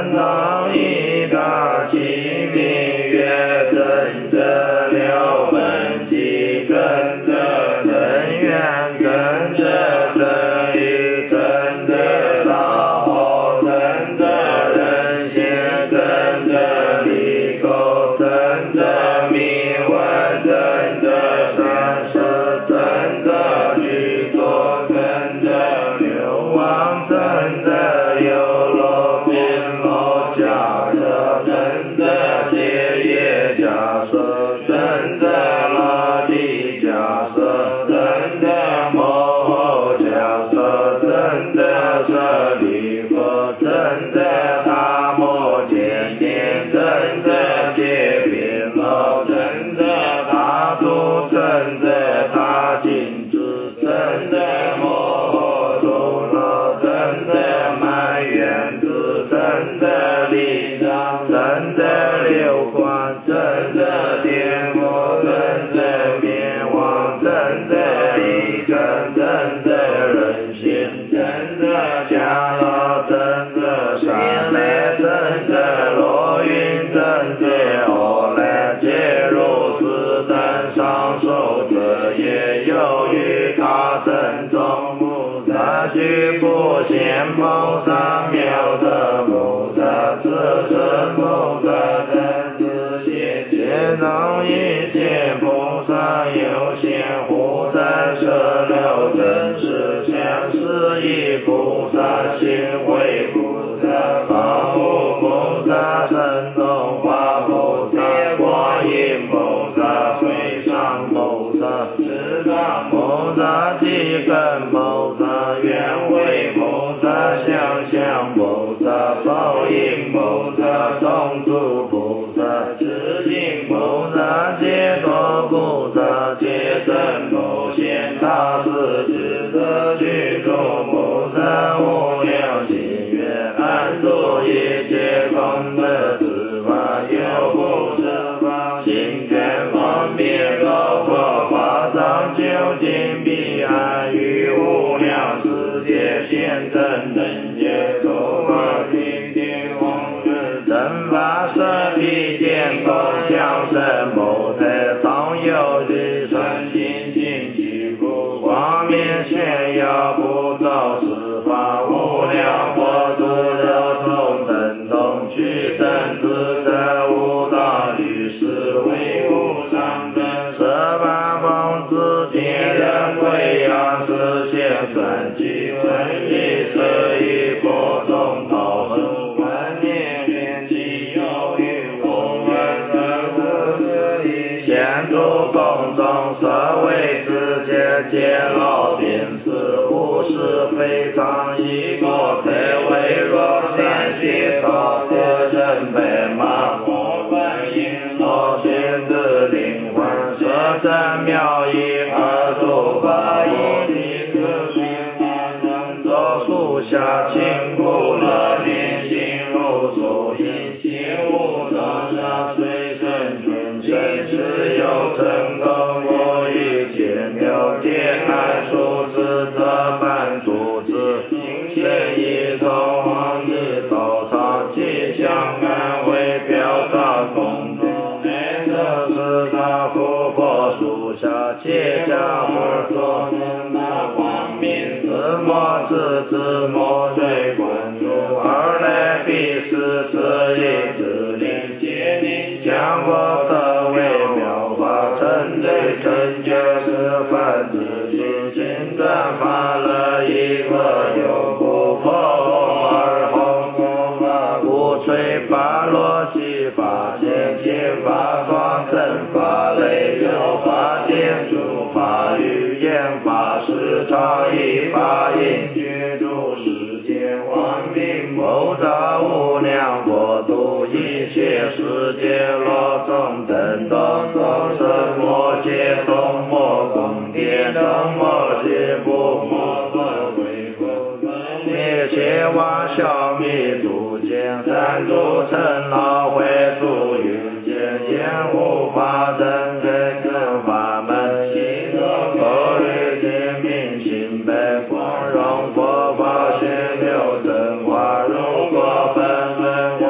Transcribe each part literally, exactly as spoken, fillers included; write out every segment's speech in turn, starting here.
真当一大齐名曰真者六本即真者真愿真者真语真者道后真者人心真者理构真者迷幻真者善事真者具足真者流亡真者有漏变漏假者真者结业假设真者乐地假设真者幕后假设真者舍利佛真者大摩见念真者结变漏真者大度真者大尽知真者幕后诸漏真者满愿知真者力量真者流光真者颠覆真者灭亡真者一真真者人心真者加乐真者善来真者落云真者后来皆如是等上受者也有于他真中菩萨具不现菩萨妙的菩萨自身菩萨的自现皆能一切菩萨有限护在舍六真实相是一菩萨行为菩萨法护菩萨神通化菩萨观音菩萨水上菩萨智障菩萨基根菩萨愿慧菩萨想象菩萨报应菩萨种子菩萨知行菩萨解脱菩萨解真普现大士智德具足菩萨无量心愿安住一切功德之法有不设法行愿方便高佛法藏究竟彼岸于无量世界现真等觉诸法平定弘忍真法舍彼见共相生菩提常有日生心净其故光明炫耀不造十法无量佛度流通等同具身自在无道律师为无上真十八方之天人贵阳实现三际分离舍于波动道生观念变其有于无问真实以现诸共中舍为之界界老便是无是非常一个才为若善学道的人被马佛本因老学之灵魂舍真妙义而诸法以地自心人作树下清苦乐念心如所因心无得下随身尊身是有成功我于千了解爱数之德满足之行现一从黄日道场吉祥安为表彰公众内设是大佛佛树下切家而作人那光明自莫自自莫对观主而来必是自意自令皆令降佛特为妙法成对成就是凡自心心转法乐一个有不破而后无法不吹法罗辑法现前法双真法类有法典主法语言法时常以法引居住世间光明谋造无量国度一切世界罗中等等众生莫切动莫共颠动莫切不莫分为分灭切妄消灭诸见三诸尘劳会诸云见言无法真真正法门悉得口语见明心悲光荣佛法学六真话如果分文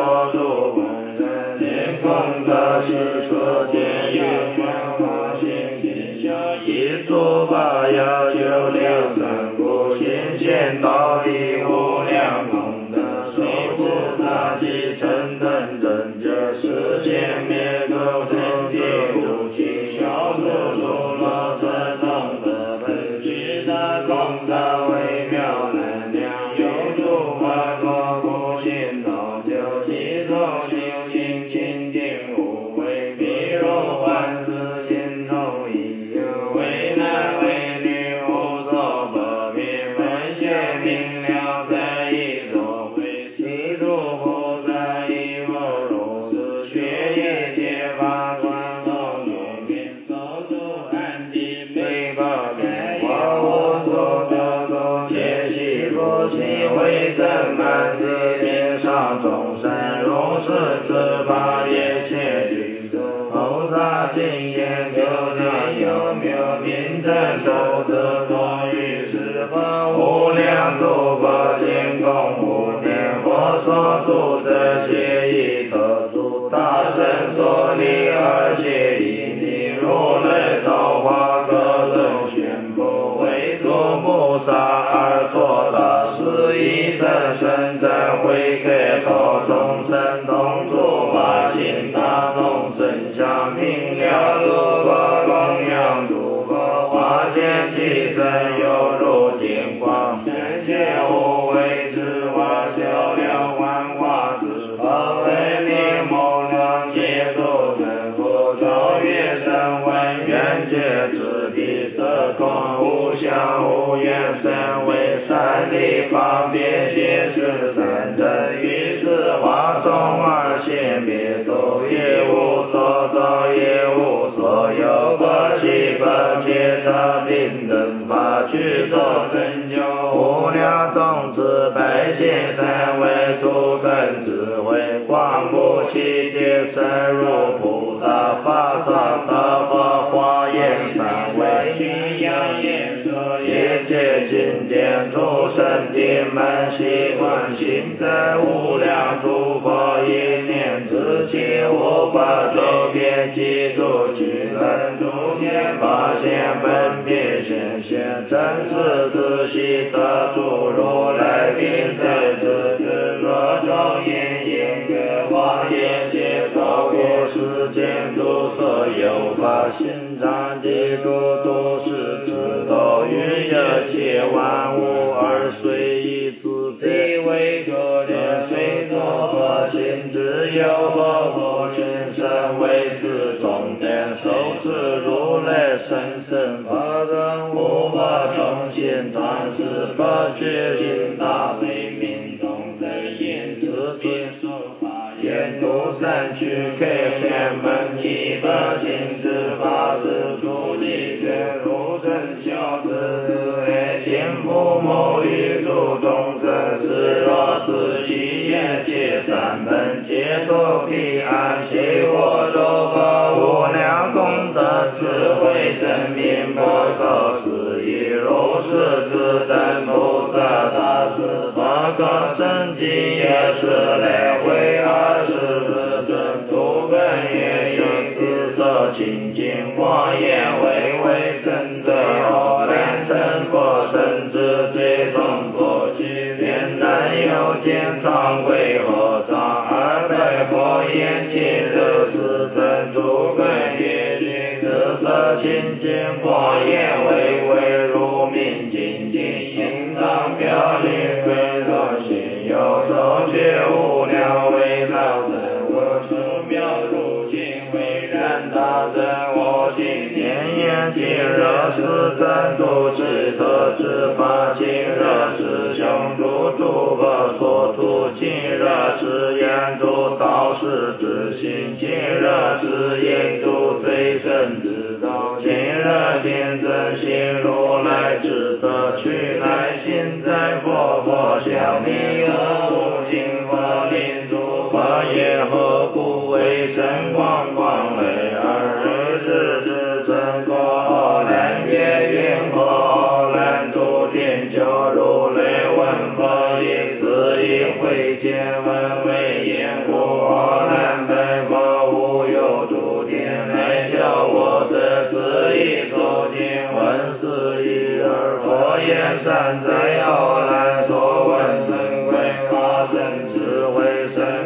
法起成等正觉实现灭度天地无其小度诸罗车动的本具的空的微妙能量有诸法国不心道就其所修行清净无为譬如万事心中已有为男为女无所不明文学明了在一所会其诸菩萨亦复如是学一切法观众中遍守住安地悲报给我无所得度皆悉不其为正满之天上众生如是此法也切具足菩萨经验究竟有没有名正受得多于是法无量诸佛见供无念佛所住这些已得诸大圣所立而且以你如来造化各种宣布为诸菩萨而作大事以生生在会给道众生同诸法性大众生相明了诸佛供养诸佛化现其身犹如金光深切无为之化小了幻化之法为你梦量解度成佛超越声闻缘觉之地色空无相无缘身为三力方便解释三真于是化众而现别度也无所造也无所有不弃不灭的平等法具作成就无量种子百千三为诸根智慧广不其界深入菩萨法上的佛华严三为具扬言说一切经典诸圣地门习惯行在无量诸佛一念之间无法周遍记住具能诸显法现分别显现真实自悉得诸如来并在此之若中言言觉华严解超过世间诸所有法心常记住都是知道于一切万物而随意自地为可怜随作佛心之有佛佛全身为自重点受持如来神圣法等无法重现传世法觉心大悲悯众生言此边说法言度三区开显门一百行之法是出力全如真孝之爱见父母与诸众生是若是其言皆三本皆作彼岸悉获诸佛无量功德智慧生命不可思议如是自等菩萨大士不可生尽也是来回二十日真土本愿行四色清净光焰为为真正后来成佛身之最终作具便难有见常规和尚二百佛言今日是真主根业具四色清净光焰为为如明精进应当表里归作心有手觉无量为老真我出妙如今为然大真我心念言今日是真主之特之法今日是相助诸佛所图今日是言主道士之心今日是言主最深之道今日见真心如来之德去来心在佛佛相弥何无尽佛临诸佛也何故为神光光为二日之真果难也云何难诸天教如来问佛以此一会见闻为言故难本佛无有诸天来教我这此一所见闻是一而佛言善哉奥难所闻神贵法身智慧神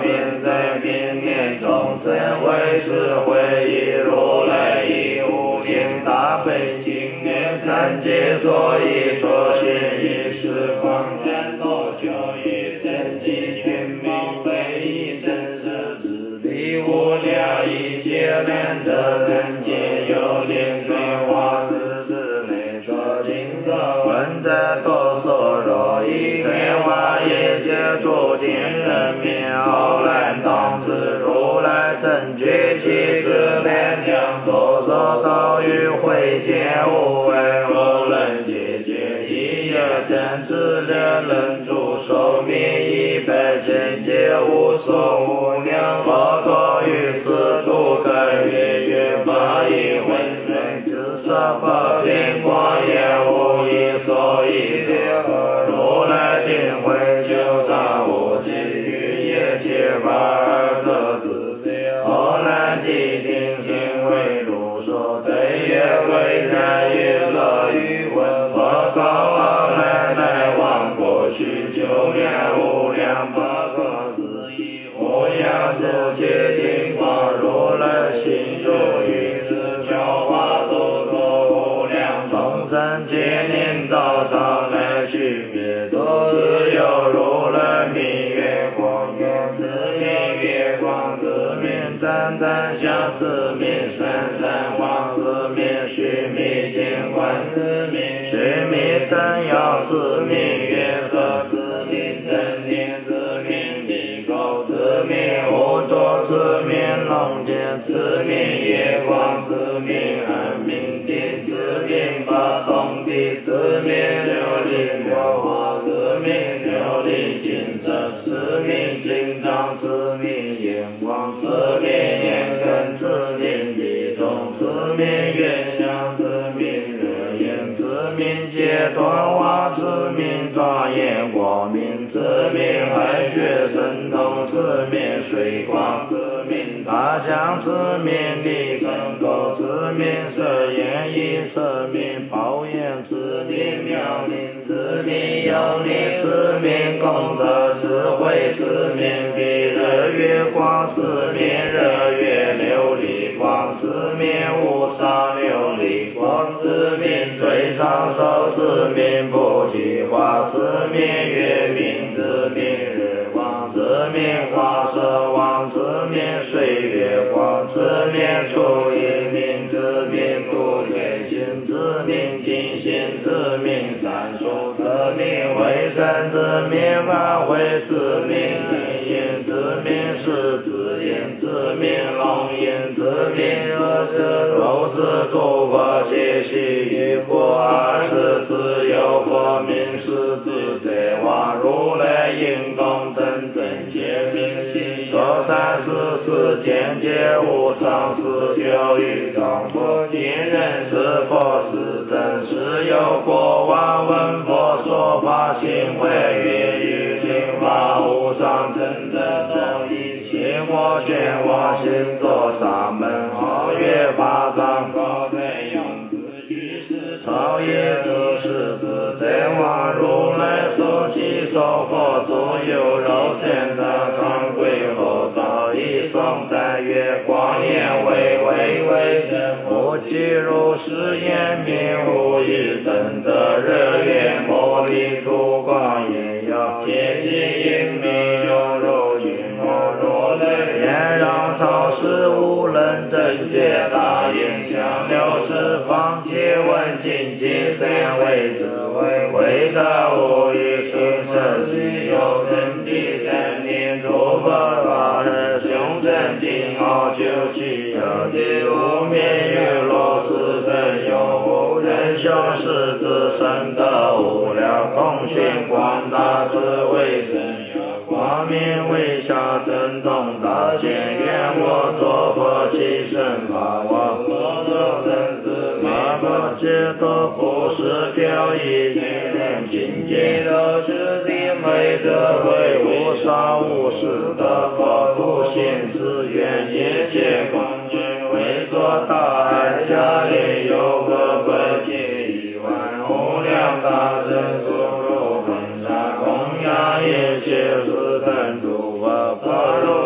遍在遍念众生为是会以如来以无尽大悲经念三界所以所现以十方三多久以真迹全明非以真实之力无量一切人得人皆有灵变化世世内所经色闻在多所若以变化一切诸天人面后来当知如来真觉其实连将多所道与会见无为无人解决一夜真知人人主寿命一百千劫无所无量佛陀于四度根月月八一浑身之色法遍光也无一所以何如来定慧就当无际于一切法而得自在后来地定心为如所对也为然于乐于闻佛告阿赖来往过去九年无量八个四亿无量世界定光如来心如于是教化度多无量众生皆念道场来去灭度自有如来明月光光自明月光自明赞赞相自明闪闪光自明须弥见观自明须弥山耀自明月色自明真念自明地沟自明无作自明龙见自明夜光自明安明定自明八洞地自明琉璃火花自明琉璃金色自明金刚自明眼光自明眼根自明地中自明月相自明热眼自明解脱化自明庄严光明自明海血神通自明水光自明大象自明力神狗自明色眼一色明宝眼自明妙灵自明有力自明功德智慧自明地日月光自明日月琉璃光自明无上琉璃光自明最上首自明不计化自明月明自明日光自明花色王自明水月光自明初一明自明度月心自明金心自明三数自明为神自明法会自明天眼自明狮子眼自明龙眼自明二十如是诸佛皆悉于佛二十自有佛名是自在王如来应供等等皆明心说三世世间皆无常四九于众佛见人是佛是真是有国王闻佛说法行为愿于净法无上真的道一切我见我心作沙门好月法藏高在用自居士超越诸世自在王如来所起受佛左右肉身的常规后早已颂赞月光眼为为为神无其如是眼明无语等得日月摩利出光眼要切悉因明有如云我如来眼让超世无人正觉大眼相六十方皆闻尽皆三位智慧为的无语生生具有神地三年诸佛法人雄真经号九七有地无灭于罗斯等有无人修世之身的无量空玄广大智慧神有光明微笑震动大千愿我作佛起身法王佛的身子马佛解脱不是飘逸天人境界都是地美德慧无上无实的佛不现自愿一切光军为作大海下里有个本界一万无量大神所入本山供养一切四等诸佛佛如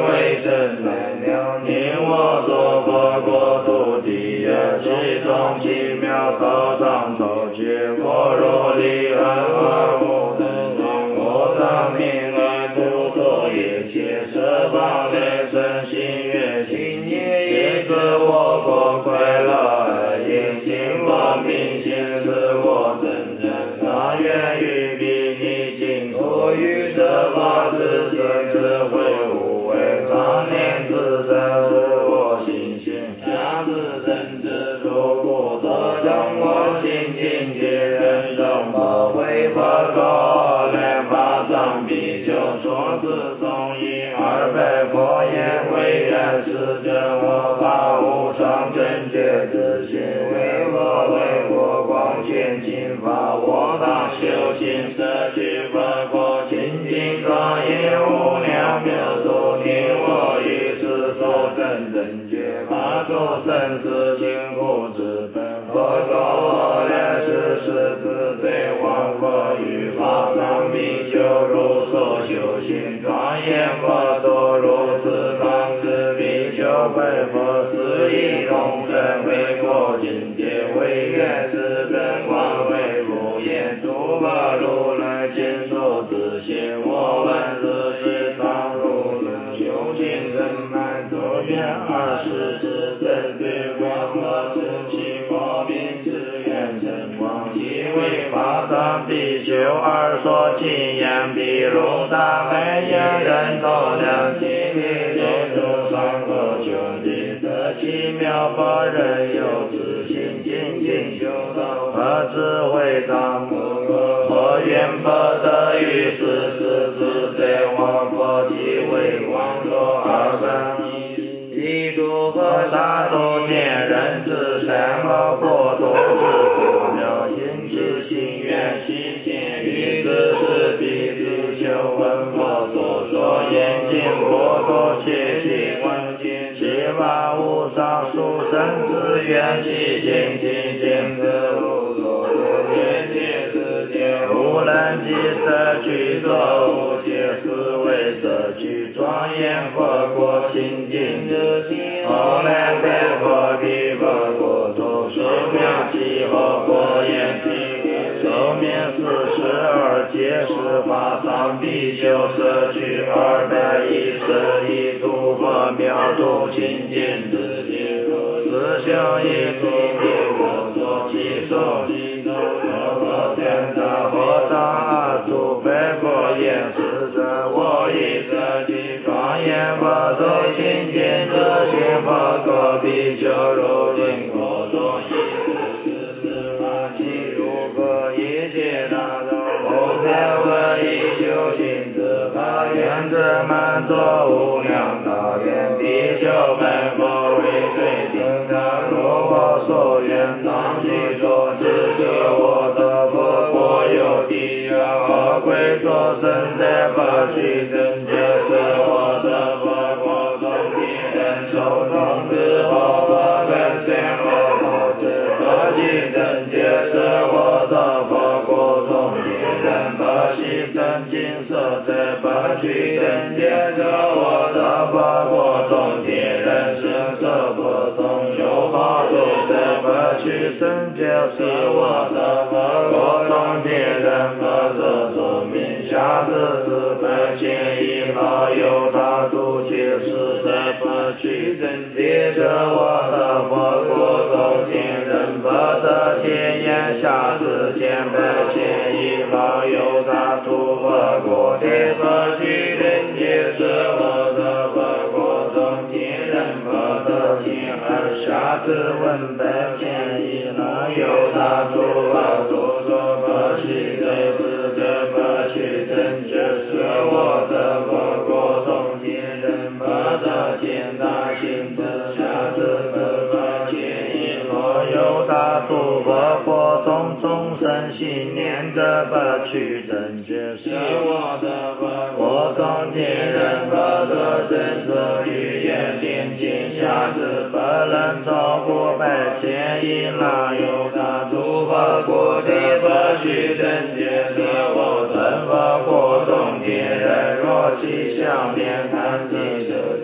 为真来了你我所佛国土地也其中奇妙道上头结果如离恩而无能我当命来不作业切设法雷神心愿心业以自我国快乐因心佛明显是我真正当愿于彼逆境所欲设法自身智慧无为常念自身是我心性下自身之如故得让我心境界人生不会不够来法上必修说自诵一二百佛言为愿是真我法无上正觉自心为我为国光前进法我当修行摄取佛国清净庄严无量妙度你我于是所真正觉法度生死辛苦之本佛果来世世自在王佛于法上必修如所修行庄严佛度如此当知必修为佛是以众生为国境界为愿是真光为不言诸佛如来见受自现我闻自己当如能修行人满足愿二十世针对光和真气佛并自愿真光即为法上必修二所经验比如大美言人头量其力有诸上和兄弟得奇妙佛人有自信精进修道和智慧当佛愿不得于世世自在王佛即为光作二三一诸佛刹度见人之三宝国土之不了因之心愿悉见于自是彼自修闻佛所说言尽国土切悉闻尽七法无上殊胜之愿悉见尽见自无所见见世界无人及则具作无界思维摄取庄严佛国清净之心后来被佛比佛国土寿命其后国言体寿命四十二劫十法上必修摄取二百一十一度佛妙度清净之界四修一度灭佛所其受其中佛天大佛上二度百佛言是真我以摄取庄严佛度清净之心佛国必修如今国中一世世法其如何一切大众无在我以修行之法愿之满作无量大愿必修百佛为最顶的如我所愿当具所知是我的佛国有地愿和贵作生在法具真觉是我的佛国中地人受众之后我跟随我佛之法具真觉是我的佛国中地人不惜真金色在法具真觉是我的佛国中地人生色佛中有法度在法具真觉是我的佛国中地人不是说明下次自百千亿老有大度皆是在法具真觉是我的佛国中地人不得天眼下次见百千亿老有大度佛国的法具真觉是我的佛国中地人不得天而下次问百千亿老有大度佛所说法具真是在法具真觉是我的佛国中地人不得见大行之下次自百千亿老有大度佛国中众生心念着法具真觉是我的佛国中地人不得真则语言连接下次不能超过百千亿老有大度佛国的法具真觉是我真佛国中地人若其相念看即是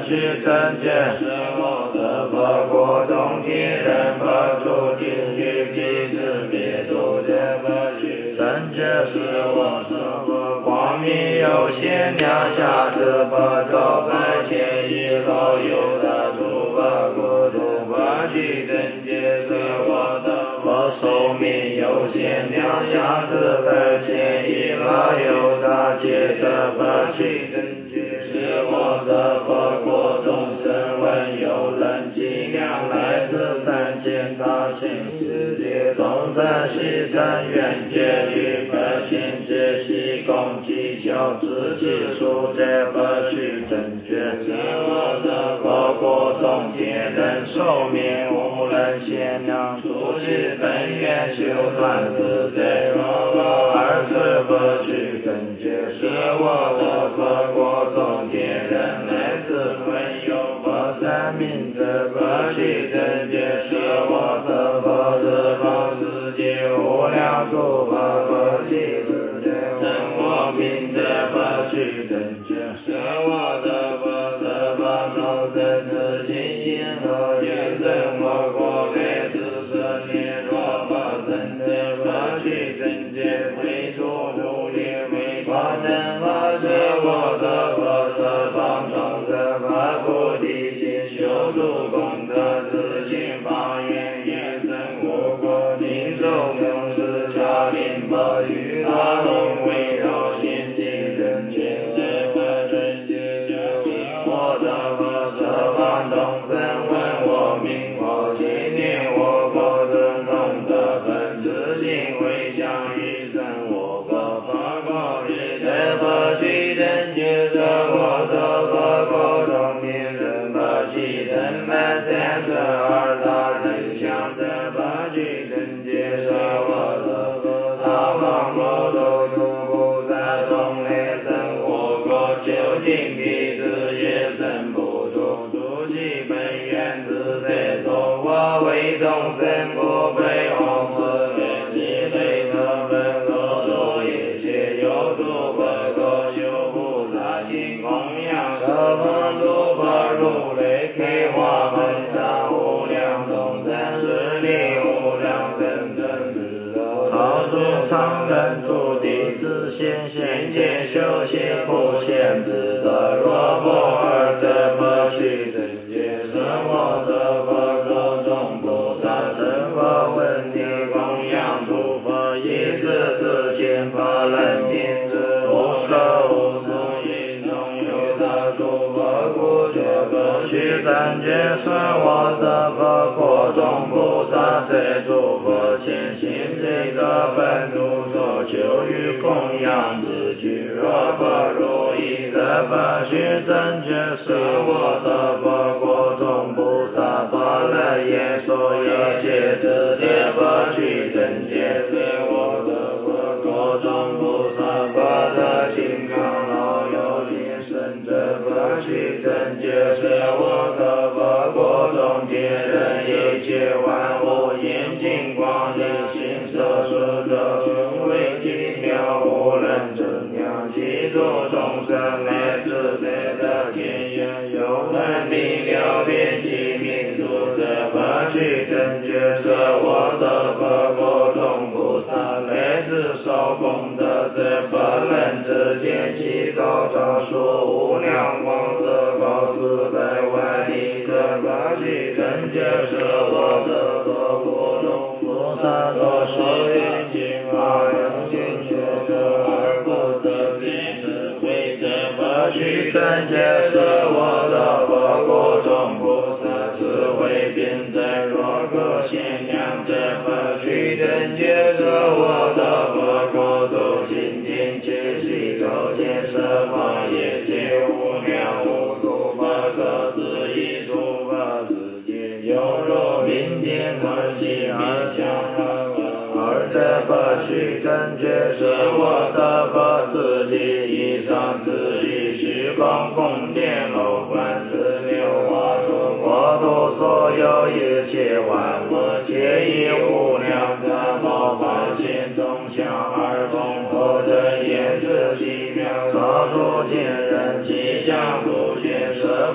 去正觉，是我的佛果中天人不出地狱彼此别度的不去正觉，是我的佛光明有限量下至不周百千亿老有的诸佛国土不去正觉，是我的佛寿命有限量下至百千亿老有的劫的不去正觉，是我的佛国众生闻有人尽量来自三千大千世界众生悉生愿觉于不现之悉共祈求自己数者不去正觉，是我的佛国众天人寿命无人限量出世本愿修断自在若果二十不去正觉，是我的佛国众天人来自闻有佛三明者不去正觉，是我的佛十方世界无量诸佛佛系世界真我名者不去正觉，是我的佛十方众生自心心和愿生我国来自舍念若佛生者不去正觉，为诸如业为法真法是我的佛十方众生发菩提心修诸功德自信发愿愿生我国尽受用是下令不与他龙围绕心经人间这个人间我的佛十方众生闻我名我心念我国尊重的本自性回向一生我国佛国日的不去正觉，是我的佛国众天人不去正满三十二大人相的不去正觉，是我的佛大方佛都诸菩萨众来生我国究竟彼此也生不出诸其本愿自在众我为众生不被红色愿其类的本所作一切有诸佛国修菩萨心供养十方诸佛如来开花门上无量众生是力无量真真智柔超出常人诸弟子先先见修行不现智的若不二者不去正觉，是我的佛国众菩萨成佛问题供养诸佛一时之间不能停止无所无所因中有的诸佛故觉不去正觉，是我的佛国众菩萨在诸佛前行这个本无所求于供养自具若不如意的不去正觉，是我的佛国众菩萨不能言说一切之点不去正觉，是我的佛国众菩萨不得金刚老有灵神者不去正觉，是我的佛国众天人一切万物眼睛光明心色是的雄伟奇妙无人正量其诸众生来自在的天眼有能力了辨其民族者不去正觉，是我的佛国众菩萨来自少功德者不能只见其高超数无量光色高四百万里者不去正觉，是我的佛国众菩萨所说愿经阿人心学者而不得变智慧者不去正觉，是我的佛国众菩萨智慧辩证若可限量者不去正觉，是我的佛国度心经切悉周见十方业界无量无数不可思议诸佛世界犹如明镜可惜而相二者不去正觉，是我的佛世界以上之意虚空宫殿楼观之六华处国土所有一切万物皆以无量的宝法现中相而众或者言是奇妙超出见人吉祥不现十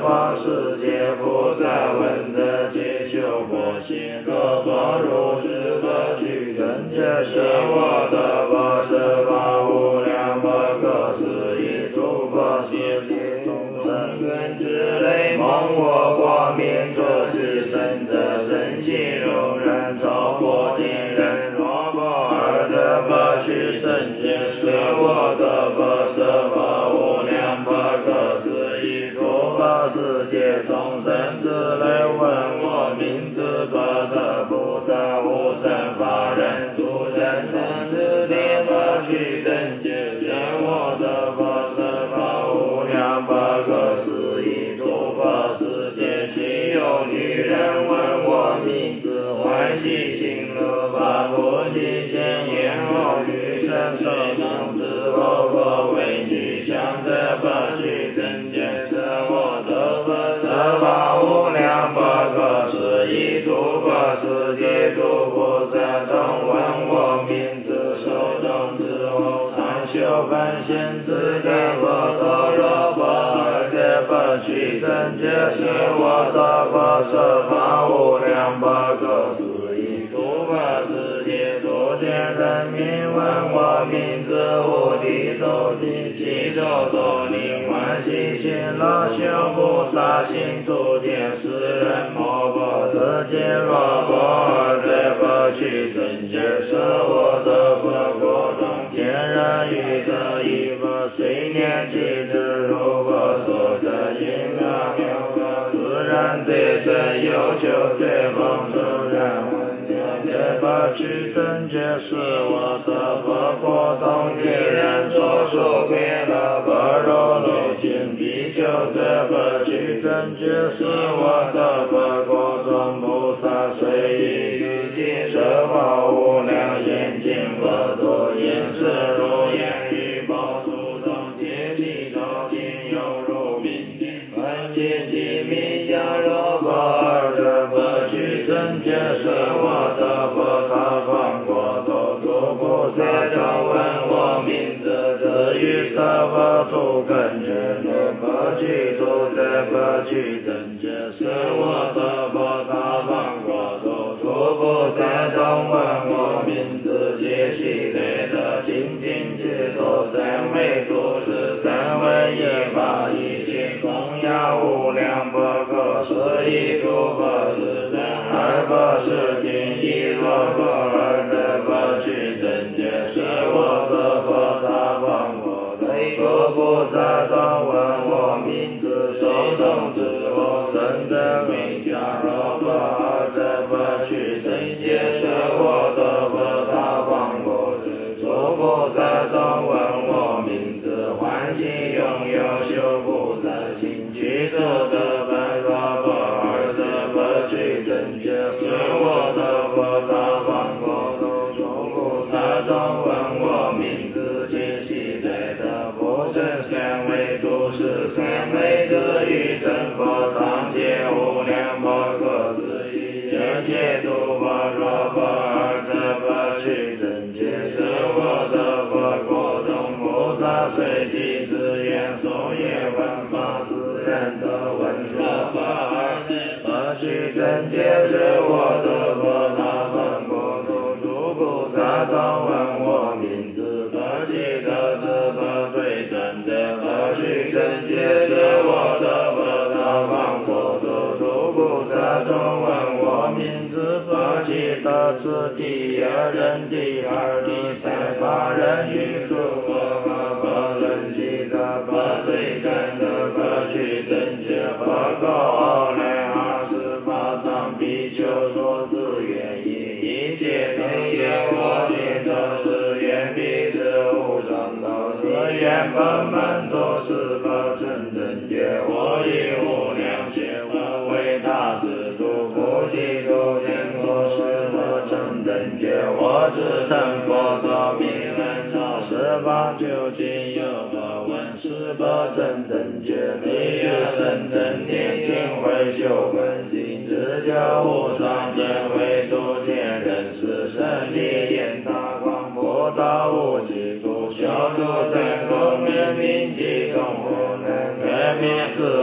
方世界菩萨闻得皆修佛心，各方如是各具真解是我的佛，十方无量佛，各施一诸佛世界众生愿之类蒙我光明作是圣者身心容忍超过天人若佛尔的佛须真解是我的佛，十方无量佛，各施一诸佛世界众生之类问我名字，佛的菩萨无生法忍诸人等之地佛须真解是我的佛，十方无量佛，各施一诸佛世界心有女人问我名字，欢喜心乐法不计现言后余生受能知我佛为女相的佛须真解是我的佛，十方无量佛，各施一诸佛世界诸菩萨等问我名字，受等之后常修梵行之间佛陀罗佛尔的佛须真解是我的佛，十方无量佛，各施一诸佛世界诸天人民问我名字，无地周地七周周灵欢喜心乐修菩萨行诸天世人摩诃世界若佛尔的佛须真解是我的佛，国中天人欲得一佛，随念其之如佛所得因妙妙佛，自然最深有求最梦自然的佛须真解是我的佛，国中天人所说归了佛若罗经比丘的佛须真解是我的佛，国中菩萨随意于地十方无量眼睛佛多言是如言语宝珠中皆其道经有如明镜闻见其名相若佛尔的佛须真解是我的佛，他方国土诸菩萨都问我名字，至于色佛土根觉的佛具土的佛具真解是我的佛，他方国土诸菩萨都问我名字，皆悉类的清净解脱三昧度是三位一法一切供养无量佛，各施一诸佛是真二佛是经一若佛尔的佛须真解是我的佛，他方国土诸菩萨都问我名字，受动之后生的名相若佛尔的佛须真解是我的佛，他方国土诸菩萨都问我名字，欢喜拥有修菩萨行具足的本若佛尔的佛须真解是我的佛，他方国土诸菩萨都问我名字，皆悉类的不真三昧度是三昧之于真佛，常见无量佛，各自一切解度佛若佛尔的佛须真解是我的佛，国中菩萨随其自愿颂业闻法自然的闻若佛尔的佛须真解是我的佛，他方国土诸菩萨都问我名字，佛具的是佛最真的佛须真解是我的佛，他方国土诸菩萨都问我名字，佛具的是第二人第二第三法人与诸佛佛人具的佛最真的佛须真解佛告来二十八藏比丘说自愿意一切等业我尽都是愿彼此无上道是愿本门都是佛真真解，我以无量劫佛为大师度不计度天国是佛真真解，我自成佛道名人照十方究竟有佛闻是佛真真解，地狱生真念心会修本性自教无上真为诸天人是胜利眼大光佛道无极度修诸三功面明其中无能人面智慧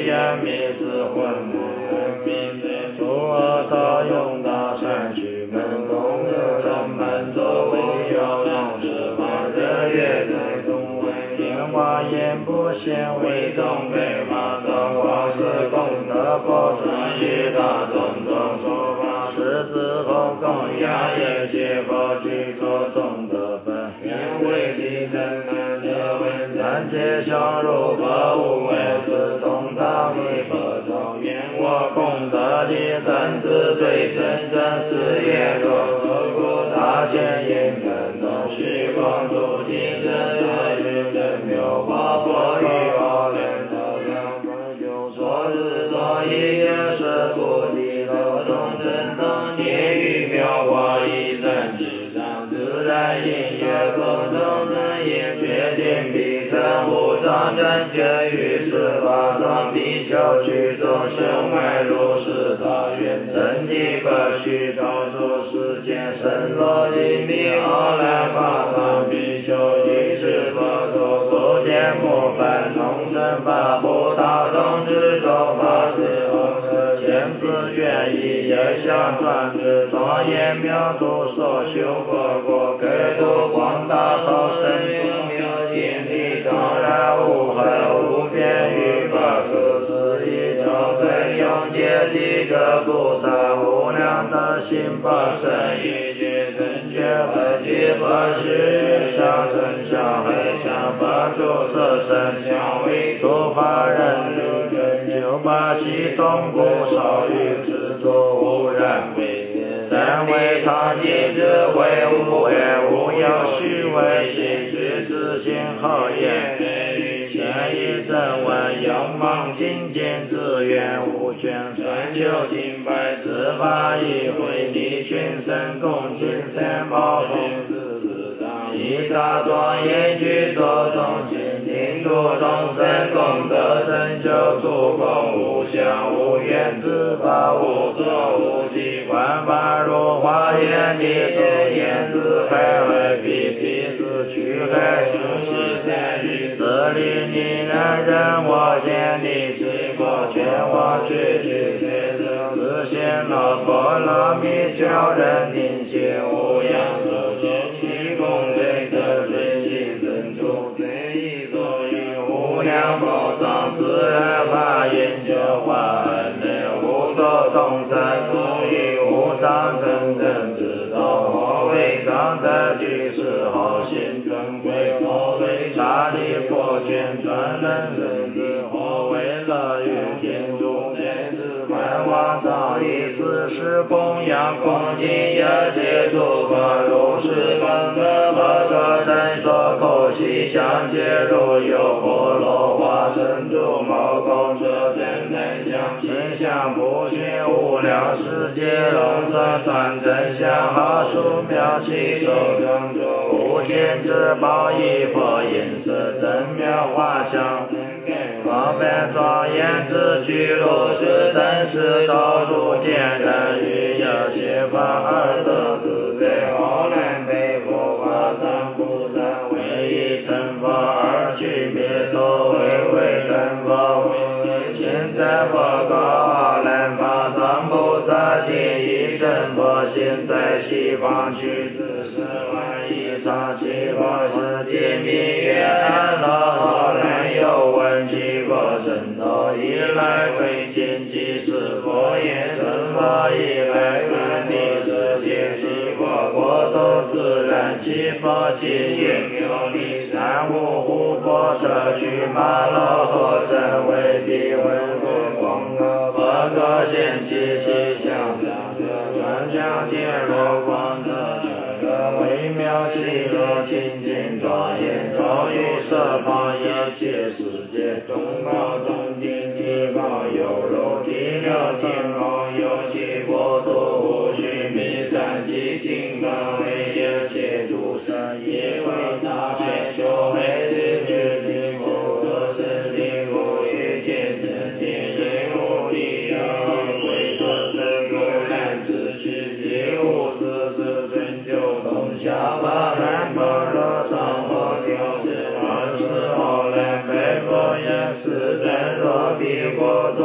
言密是混混密是初二道用大山去门东的城门周围有两十八的月在东为天华言不显为东北马上光是功德不传于大众中说法十字后供养也切不去做众的本愿为其真难的文三界相入不无为是东大为不中愿我功德力三字对身真是业若何故大千因缘中虚空主精神的云真妙法佛与我人的两分就说是所以也是不地的众生等业与妙法一生之上自然因缘空中能因决定必成无上正觉于十法上必求取众生外如是大愿真谛不虚告诉世间神罗一密阿赖法上必求于是佛所所见莫凡众生法不大众之中法是恒河前自愿意也相传之庄严妙度所修佛国给度广大超生有妙见地当然无痕无边于法是是一种真用解地者菩萨无量的心法身一句正觉何其不是相生相黑相法诸色身相为诸法人如真就把其中故少于执着无染为三为他界智慧无为无有虚伪心具自性好言前一正闻仰望精进自愿无权传求敬拜自法一会力群生共进三宝奉四四当一大庄严具足众心听度众生功德成就诸功无相无缘自法无作无记观法如花眼地作言自海海必必自去海生是三欲自利你能人我见你水果全我去去随着自现了波罗蜜教人定心无恙受持其功德的随心真主随意所欲无量宝藏自然法研究法恩能无所众生所欲无上真正之道何为刚才居士好心尊贵何为沙利佛权专能生子何为乐于天主天子万王上以四时供养恭敬一切诸法如是本德不可真说口悉相接如有波罗花生诸毛公者真能相心相不虚无量世界龙色传真相好殊妙其手中无间之宝一佛颜色真妙画像方便庄严之具如是等是道主见人于有些法二得自在好难被佛法三菩萨为一成佛而去灭所谓为成佛现在佛告阿难法三菩萨第一成佛现在西方去四十万以上七佛是地名曰安乐阿难有闻其佛成道以来推荐即是佛言成佛以来看地世界其佛国土自然其佛其因有力三无护佛舍去马罗佛真为地文故光阿佛可现其其相专讲见罗光德微妙其乐清净庄严超于色方一切世界中高中定极高有如地六天高有其国土无须弥山其金刚为一切诸神也为大海修为是具体无可是力无一切真天也无地有为可是如来之躯也无四十尊就东下巴南般若上佛调是二十后来北佛言是真若彼国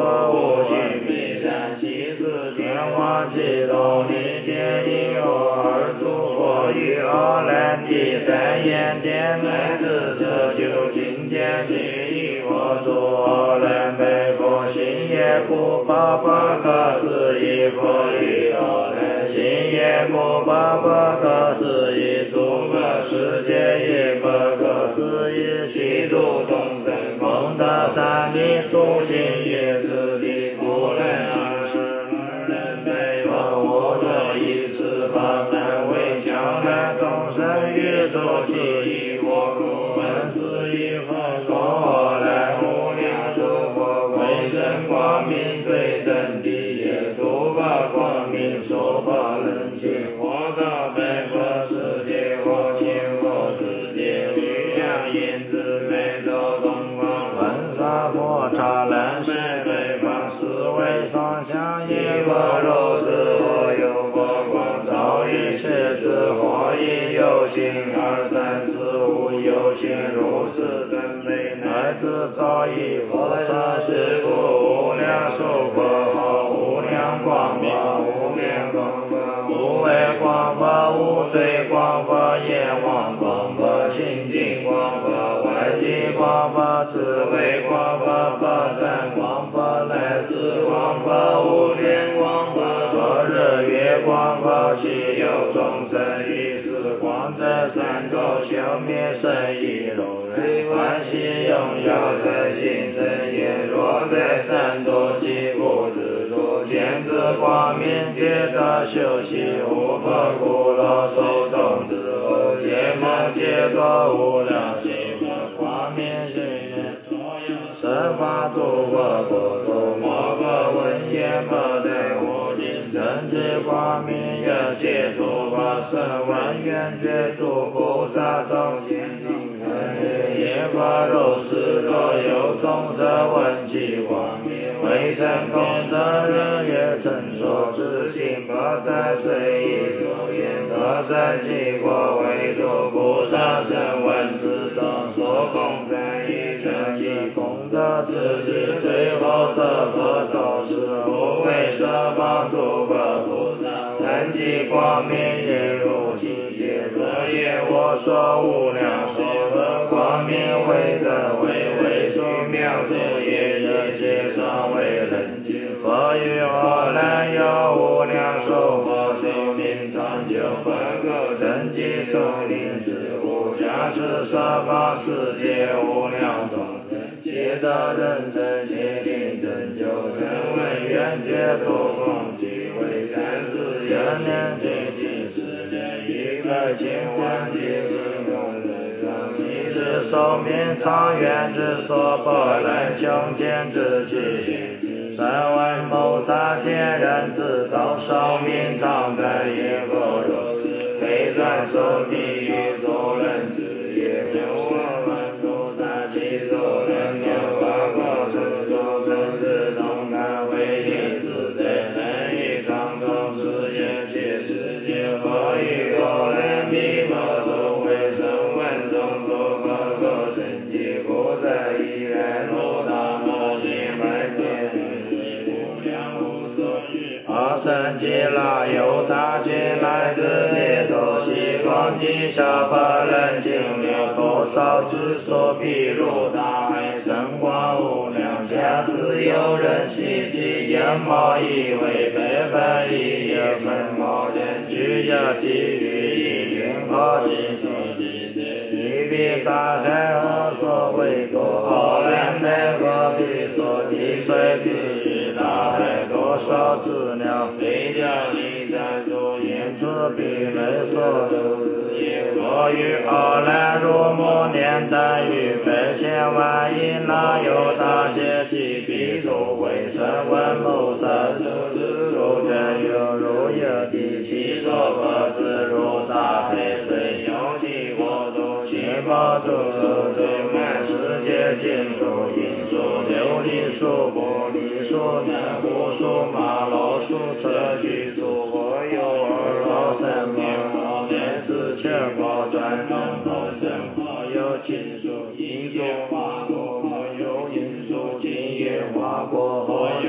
无须弥山七四天王七动力天一我二诸佛与阿难第三眼天乃至这九境天地一我诸阿难背佛心业故八八个四一佛与阿难心业故八八个四一诸个世界一百个四一七度众生功德三力诸行业之力故能二十二人背佛无着一次八三为强难众生宇宙其一我故闻四一佛果阿难无量寿佛为神光明最真谛也诸法光明说法人情我道背佛世界我亲佛世界欲量因之美洲东方文沙佛刹南水北方四维上下一佛如是佛有佛光照一切之火亦有情二三四五有情如是等类乃至照一佛刹是故无量寿佛号无量光佛无量光佛无为光佛无罪光佛阎王光佛清净光佛外际光佛智慧光佛法善光佛乃至光佛无边光佛昨日月光佛其有众生于是光在三洲消灭生意容人欢喜荣耀在心生也若在三洲即故日若见之光明皆得修习无佛故乐受众之后皆梦皆个无量心佛光明心愿所有生法诸佛国土莫不闻言不得无尽真智光明愿解诸法身闻愿觉诸菩萨众贤能耶佛如是若有众生闻其光明为成功德人也曾说自信不在随意所言得在其国为诸菩萨声闻之中所供在一成其功德自是最后的佛都是无为舍帮助佛菩萨三际光明也如其也若也我说无量寿佛光明为的为为说妙处也热切上为人间佛与阿难有无量寿佛寿命长久本个真迹寿命之无价是十方世界无量众生皆得人生皆定成就成闻愿觉度空即为三世人年最近世人一百千万劫心中人上其实寿命长远之所不能穷尽之其三万谋杀天人之道寿命长在也不如是非转受地狱受人之业我们菩萨其受人有八个是众生之中难为一自在能于长空世界界世界佛与阿难弥佛都为声闻众多个个神迹故在依然如大摩尼满天无量无所欲阿僧祇那由他劫乃至涅多西光地下法人经流多少之所譬如大海深光无量下自有人习其眼毛以为百般一叶分毛人居家地狱一云好心所地一比大海何所为多阿难每个比所地水之于大海多少资料非教你在所言之比没所得也我与阿难如母年代于百千万亿那有大劫其彼诸为声闻谋杀受之如真有如有地其所不知如大海水有其国度其宝珠最满世界尽数因数琉璃树玻璃树南湖树马老树车居树或有二老三面老年之前国转动头生或有金属因素花果或有因素金叶花果或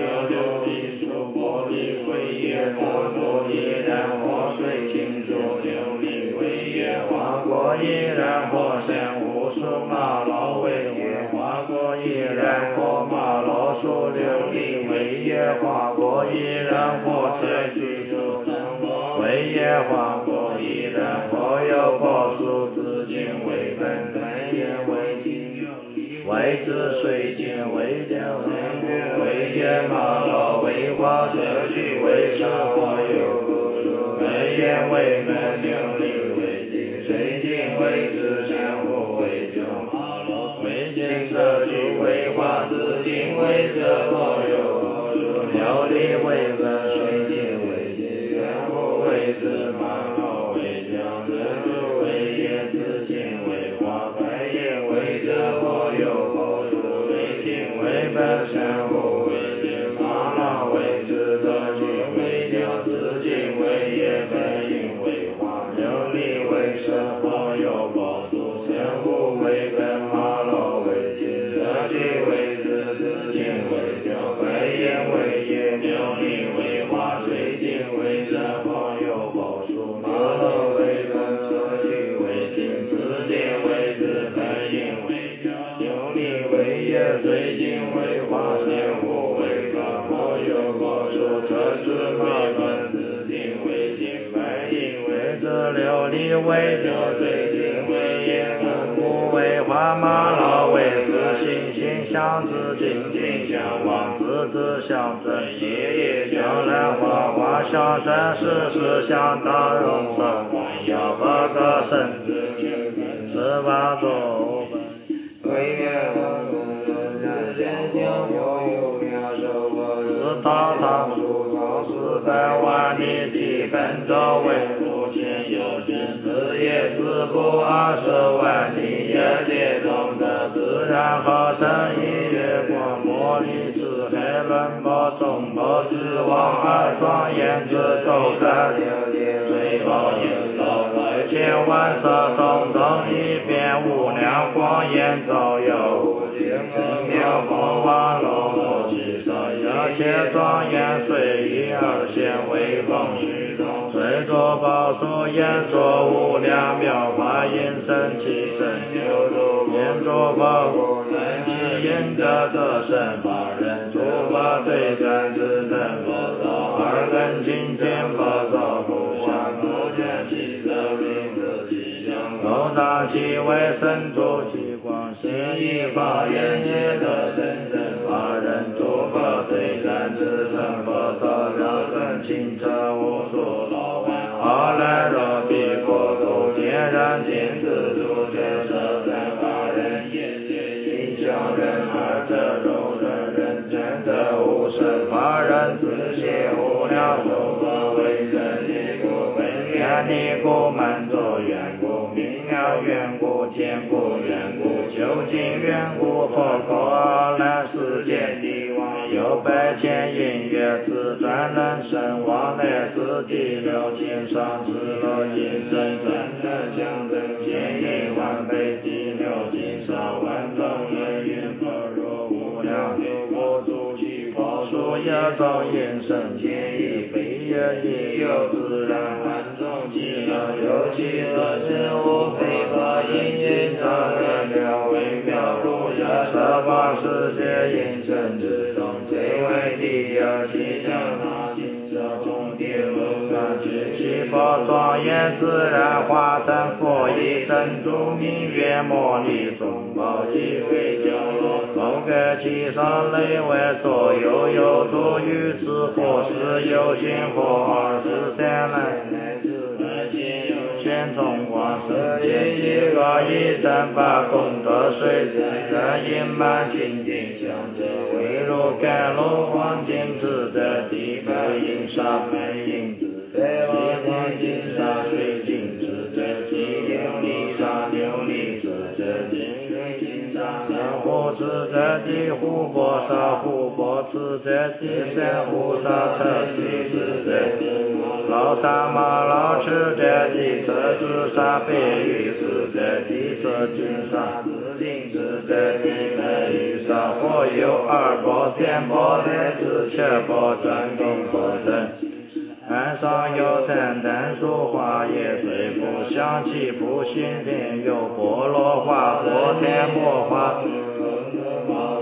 业化过一人佛持具足为业化过一人佛有佛数自净为本本业为净为之水净为掉生为业马老为化舍具为舍佛有为业为门流利为净水净为之相互为净为净舍具为化自净为舍佛有流利为本水净为净相互为之马老为净舍具为业自净为化白业为舍佛有佛数为净为本相互为净马老为之舍具为掉自净为业本应为化流利为舍佛有佛数相互为本马老为净舍具为之自净为掉白业为业流利为化水净为舍佛有佛数马老为本舍具为净自净为之本应为流利为业水净为化相互为舍佛有佛数车之马本自净为净白应为之流利为掉水净为业本故为化马老为是心心相自净净相往自自相正业业相来化化相生世世相当容生要八个生十八种为业人间有有妙手是大堂数高四百万里基本周为无前有真自业自不二十万里业界中的自然合成一月光魔力之黑轮波中波之王二庄严之周三六界水宝应到百千万色种种一遍无量光焰照有妙风王龙七上一切庄严随一二现为风虚中随着宝树演作无量妙法音声气声流入演作宝果人气引着得胜法人诸法对战之正佛道二根清净佛道不相不见其色名字其相头上其为神主其光心意法眼界的神圣法人诸佛对战之正佛道二根清澈无数老万阿赖罗比佛度天然尽自主觉色三法人业界影响人二者柔人人真的无生法人自谢无量寿佛为真理故本愿力故满足缘故明了缘故坚固缘故究竟缘故佛果阿赖世界帝王有百千音乐自转人生往来自地六千上之乐音声真的相等千亿万倍地六千上万众人云佛若无量有我主其佛数也众音声千亿非也亦有自然万众其乐有其乐真无非法音音常人了微妙故也十方世界音声之中最为第二其将他心色中地轮转去其佛庄严自然化成佛以珍珠明月摩尼中宝积为角落某个其上类为左右有助于此佛是有心佛二十三来乃至而且有玄中光世界几个一真法功德水自然隐满清净相者为如甘露黄金自在地白银沙白银自在地黄金沙水晶自在地琉璃沙琉璃自在地水晶沙珊瑚自在地湖泊沙湖泊自在地珊瑚沙车水自在地老沙马老自在地车子沙北玉自在地车金沙自净自在地白玉沙火有二宝三宝来自七宝转动佛身岸上有赞叹树花叶水不香气不心田有菠萝花火天魔花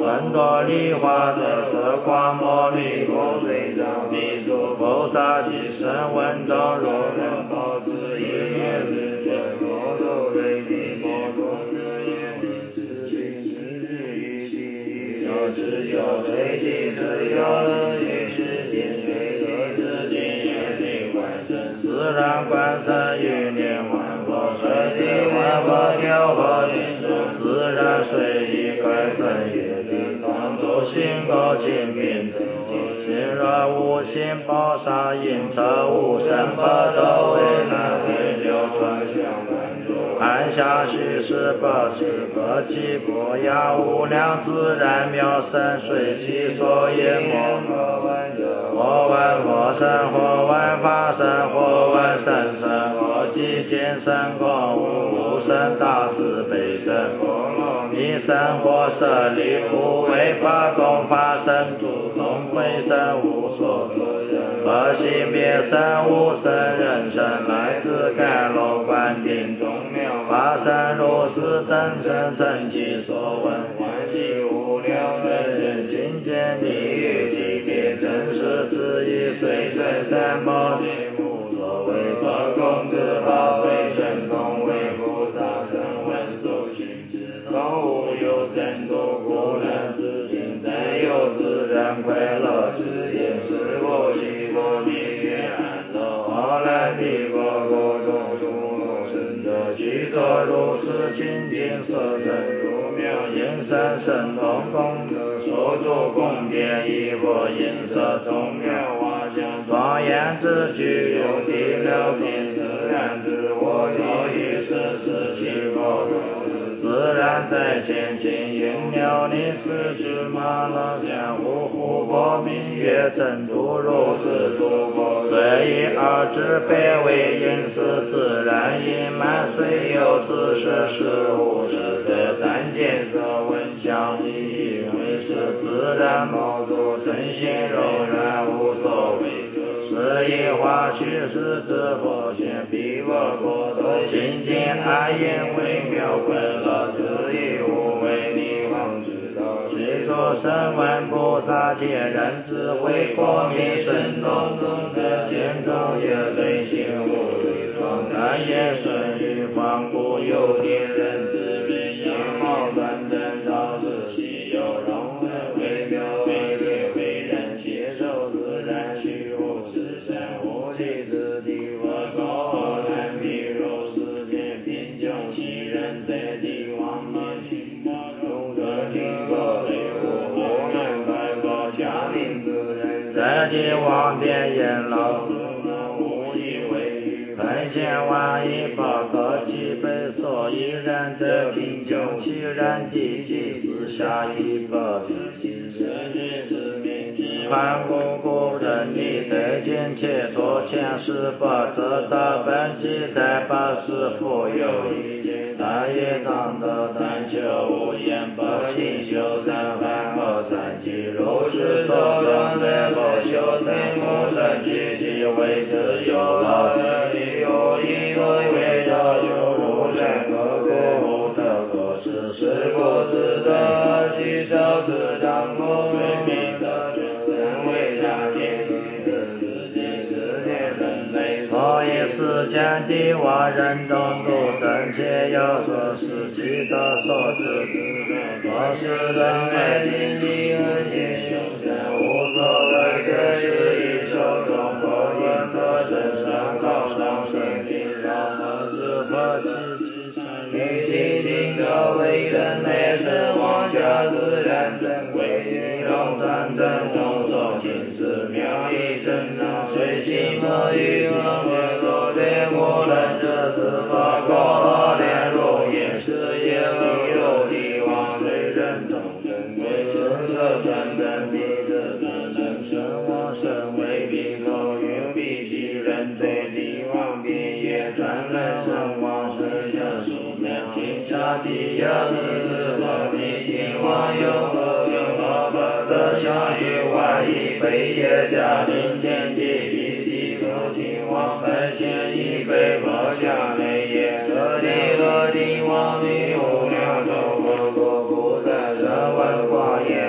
文多利华的色光摩利果水上弥陀菩萨其身文中若人保持一念之间摩多瑞地摩多日夜地之心之于地有之有对地之有的于世间水的之间也对观身自然观身于念万佛水地万佛有佛云中自然水一开身也地当作心高清明心若无心报杀因则无生不都为难为流传相关中按下虚实不持不起不压无量自然妙生水其所言莫可闻者或闻佛身或闻法身或闻神身或即见身或无无生大慈悲身或罗弥身或舍利无为法共法身主动归身无所作而性别身无生人身来自盖楼观顶中妙法身如是等身成其所闻欢喜无量人人心见地狱即别真实之意随顺三宝地无所谓不共之法随神通为菩萨声闻受行之道无有真度故人之心真有自然快乐之言是佛悉佛地狱安乐阿赖毗佛国中诸生者具足如是清净色身如妙音声神通功德所作宫殿一佛音色众妙华相庄严之具有地了天自然之我有于是是其佛自然在前进云鸟你是之马拉相无护佛明月珍珠如是诸佛随意而之悲为因是自然隐满虽有此事是无是的但见色闻香意为是自然毛足身心柔软无所谓是以化虚实之佛现彼我国土心经安隐微妙快乐之意无为你王之道虽说声闻菩萨皆人智慧光明神通中的现中也对心无对状但也顺于方故有天人之名样貌端正道是稀有容身微妙微劣为人接受自然虚无是身无体之地我高难比如世间贫穷其人在地王面群道中的听过对无我们快乐家庭之人在地王边言老无以为喻百千万亿不可其悲所以人者贫穷其人地即是下一不心神之之名之凡故故人力得见且作前世不则得本即在八世复有一见但也当得但求无言不信修三番后三季如是所愿在不修三无生具其为之有老之有一个为着有如山可故无得过失是故自得其手自掌故为名的身为下界世界世界人类所以世间地瓦人中度等且有所是其的所知之人若是人为心地而现修身无所谓的是以手中佛言得真善高尚圣经让何是佛其其善于其定的为人类是王家自然珍贵于龙山真中所尽是妙义真常随心而于我们所对无论这是佛果莲如也是也地如地王随人众珍贵是色专等地之真能生王身为彼头云彼其人对地王边也专人生王身下数量天下地有是佛地天王有何有何不得相于万亿倍业家庭天地彼地可天王百千亿倍佛下内也舍地和地王地无量寿佛国菩萨声闻光也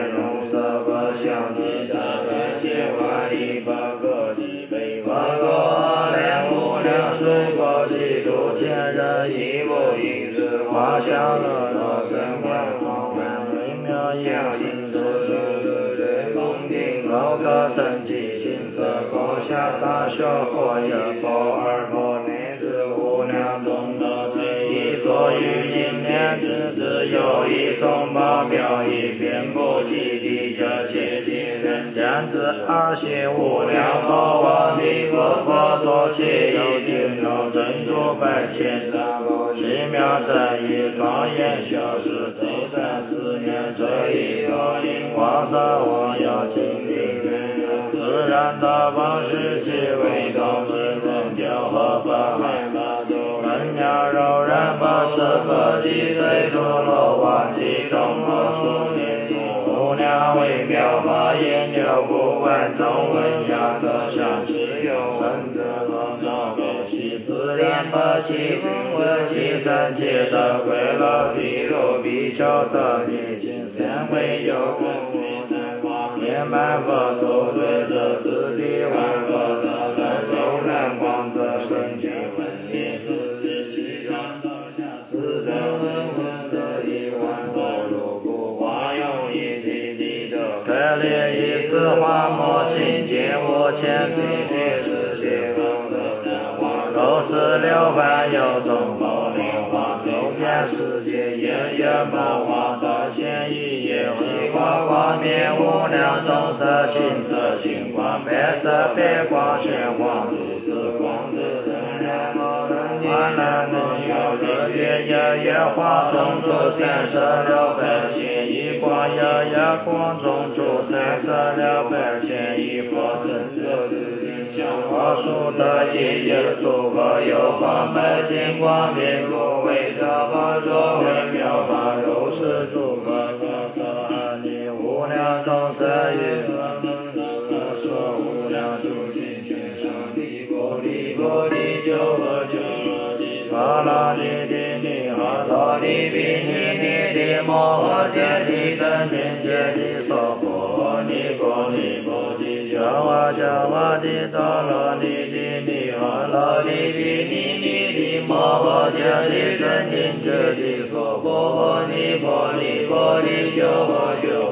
下大小佛一佛二佛内子无量众多随意所欲因念之之有一种宝妙一遍不其地者切其人间之二心无量佛王弥佛佛所切有尽有珍珠百千三宝奇妙真义庄严修饰周三四年这一道因光色我要经历自然的方式其为动之人教和法海马祖人鸟柔然法师佛地水诸罗王其中我所念无量微妙法研究不完中文雅各相只有神德罗道各悉自然法其分为其三界的归乐毗卢比丘的灭尽三会有根涅槃佛所对者此地万佛的人柔然光者圣洁分裂自日其上到下此等文文的一万佛如故化用一体地者可列一次花莫清净无前地地是其后的三花都是六凡有种宝莲花周遍世界夜月梦花到现一夜西花光灭无量众色青色青光白色白光玄光如是光之人然后人观然能有日月夜月花中住三十六百千亿光夜夜光中住三十六百千亿佛身者之心相花树的一夜诸佛有光白金光明如为这佛作为妙法如是诸佛各个阿弥无量众生与说无量诸行全上帝波利波利九和九地哈拉利地尼哈拉利比尼尼地摩诃揭地等天揭地娑婆尼波利波地迦瓦迦瓦地达拉利地尼哈拉利比尼尼地摩诃揭地等天揭地娑婆尼波利波利九和九